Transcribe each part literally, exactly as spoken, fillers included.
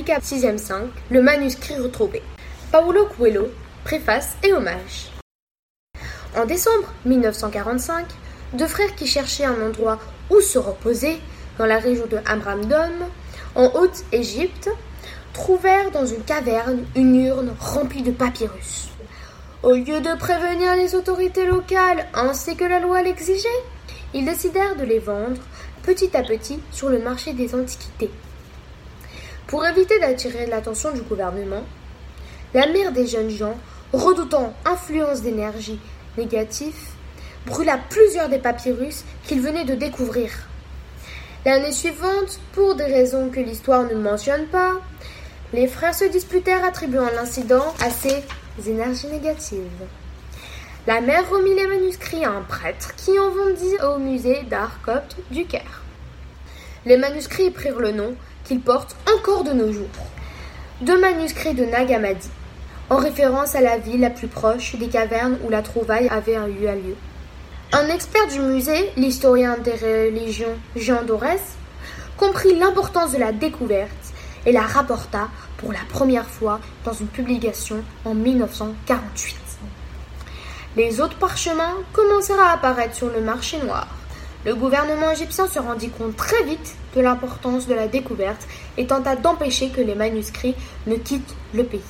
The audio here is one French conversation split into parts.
Gallica sixième cinq, le manuscrit retrouvé. Paulo Coelho, préface et hommage. En décembre mille neuf cent quarante-cinq, deux frères qui cherchaient un endroit où se reposer, dans la région de Amramdom, en Haute-Égypte, trouvèrent dans une caverne une urne remplie de papyrus. Au lieu de prévenir les autorités locales ainsi que la loi l'exigeait, ils décidèrent de les vendre petit à petit sur le marché des antiquités. Pour éviter d'attirer l'attention du gouvernement, la mère des jeunes gens, redoutant influence d'énergie négative, brûla plusieurs des papyrus qu'il venait de découvrir. L'année suivante, pour des raisons que l'histoire ne mentionne pas, les frères se disputèrent attribuant l'incident à ces énergies négatives. La mère remit les manuscrits à un prêtre qui en vendit au musée d'art copte du Caire. Les manuscrits prirent le nom qu'ils portent encore de nos jours. Deux manuscrits de Nag Hammadi, en référence à la ville la plus proche des cavernes où la trouvaille avait eu lieu. Un expert du musée, l'historien des religions Jean Dorès, comprit l'importance de la découverte et la rapporta pour la première fois dans une publication en mille neuf cent quarante-huit. Les autres parchemins commencèrent à apparaître sur le marché noir. Le gouvernement égyptien se rendit compte très vite de l'importance de la découverte et tenta d'empêcher que les manuscrits ne quittent le pays.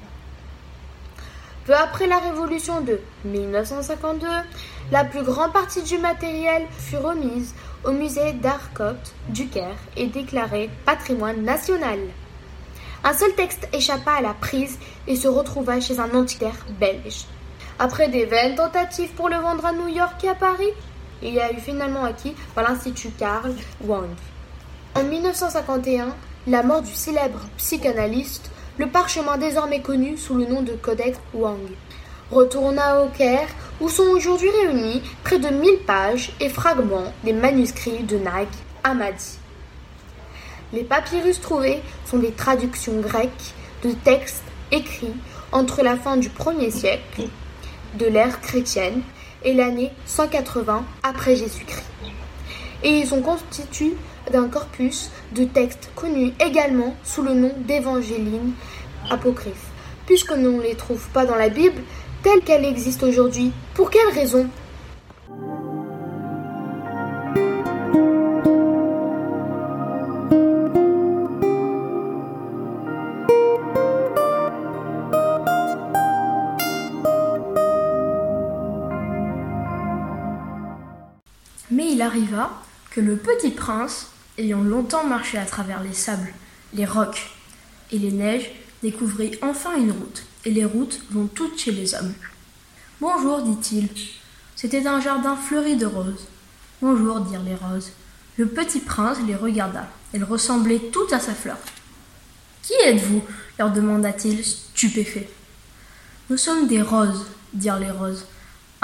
Peu après la révolution de mille neuf cent cinquante-deux, la plus grande partie du matériel fut remise au musée d'art copte du Caire et déclarée patrimoine national. Un seul texte échappa à la prise et se retrouva chez un antiquaire belge. Après des vaines tentatives pour le vendre à New York et à Paris, il a eu finalement acquis par l'Institut Karl Wang. En mille neuf cent cinquante et un, la mort du célèbre psychanalyste, le parchemin désormais connu sous le nom de Codex Wang retourna au Caire où sont aujourd'hui réunis près de mille pages et fragments des manuscrits de Nag Hammadi. Les papyrus trouvés sont des traductions grecques de textes écrits entre la fin du premier siècle de l'ère chrétienne et l'année cent quatre-vingts après Jésus-Christ. Et ils sont constitués d'un corpus de textes connus également sous le nom d'évangélines apocryphes, puisque l'on ne les trouve pas dans la Bible telle qu'elle existe aujourd'hui. Pour quelle raison ? Mais il arriva que le petit prince, ayant longtemps marché à travers les sables, les rocs et les neiges, découvrit enfin une route, et les routes vont toutes chez les hommes. « Bonjour, dit-il. C'était un jardin fleuri de roses. »« Bonjour, dirent les roses. » Le petit prince les regarda. Elles ressemblaient toutes à sa fleur. « Qui êtes-vous » leur demanda-t-il, stupéfait. « Nous sommes des roses, dirent les roses. »« Ah »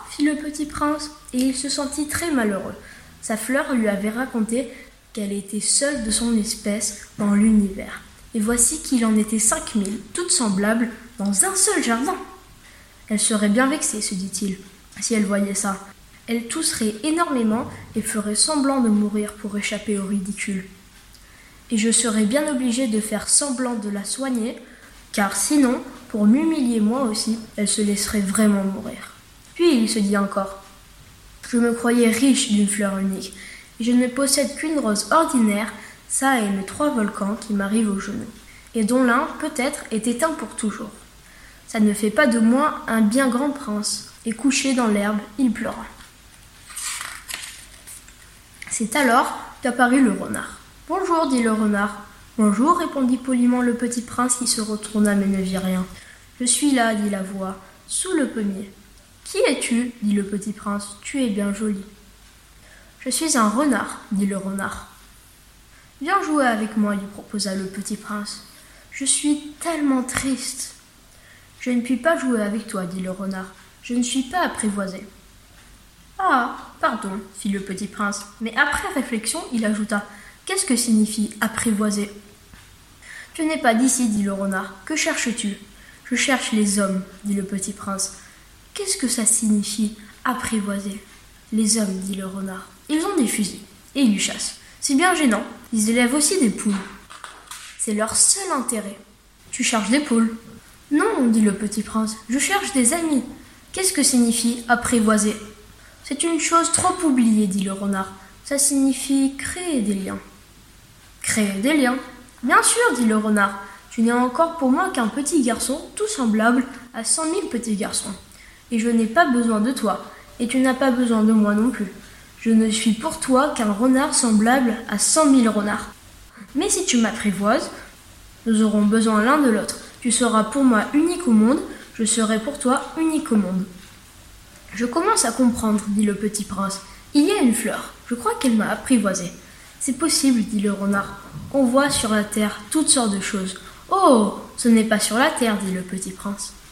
fit le petit prince, et il se sentit très malheureux. Sa fleur lui avait raconté qu'elle était seule de son espèce dans l'univers. Et voici qu'il en était cinq mille, toutes semblables, dans un seul jardin. Elle serait bien vexée, se dit-il, si elle voyait ça. Elle tousserait énormément et ferait semblant de mourir pour échapper au ridicule. Et je serais bien obligé de faire semblant de la soigner, car sinon, pour m'humilier moi aussi, elle se laisserait vraiment mourir. Puis il se dit encore, je me croyais riche d'une fleur unique, et je ne possède qu'une rose ordinaire, ça et mes trois volcans qui m'arrivent aux genoux, et dont l'un, peut-être, est éteint pour toujours. Ça ne fait pas de moi un bien grand prince, et couché dans l'herbe, il pleura. C'est alors qu'apparut le renard. « Bonjour, dit le renard. »« Bonjour, répondit poliment le petit prince qui se retourna mais ne vit rien. »« Je suis là, dit la voix, sous le pommier. »« Qui es-tu » dit le petit prince. « Tu es bien joli. »« Je suis un renard, dit le renard. »« Viens jouer avec moi, lui proposa le petit prince. Je suis tellement triste. »« Je ne puis pas jouer avec toi, dit le renard. Je ne suis pas apprivoisé. »« Ah, pardon, fit le petit prince, mais après réflexion, il ajouta. Qu'est-ce que signifie apprivoiser ? Tu n'es pas d'ici, dit le renard. Que cherches-tu ? Je cherche les hommes, dit le petit prince. Qu'est-ce que ça signifie, apprivoiser ? Les hommes, dit le renard. Ils ont des fusils, et ils chassent. C'est bien gênant, ils élèvent aussi des poules. c'est leur seul intérêt. Tu cherches des poules? Non, dit le petit prince, je cherche des amis. Qu'est-ce que signifie apprivoiser? C'est une chose trop oubliée, dit le renard. Ça signifie créer des liens. Créer des liens? Bien sûr, dit le renard. Tu n'es encore pour moi qu'un petit garçon, tout semblable à cent mille petits garçons. Et je n'ai pas besoin de toi, et tu n'as pas besoin de moi non plus. Je ne suis pour toi qu'un renard semblable à cent mille renards. Mais si tu m'apprivoises, nous aurons besoin l'un de l'autre. Tu seras pour moi unique au monde, je serai pour toi unique au monde. Je commence à comprendre, dit le petit prince. Il y a une fleur, je crois qu'elle m'a apprivoisé. C'est possible, dit le renard. On voit sur la terre toutes sortes de choses. Oh, ce n'est pas sur la terre, dit le petit prince.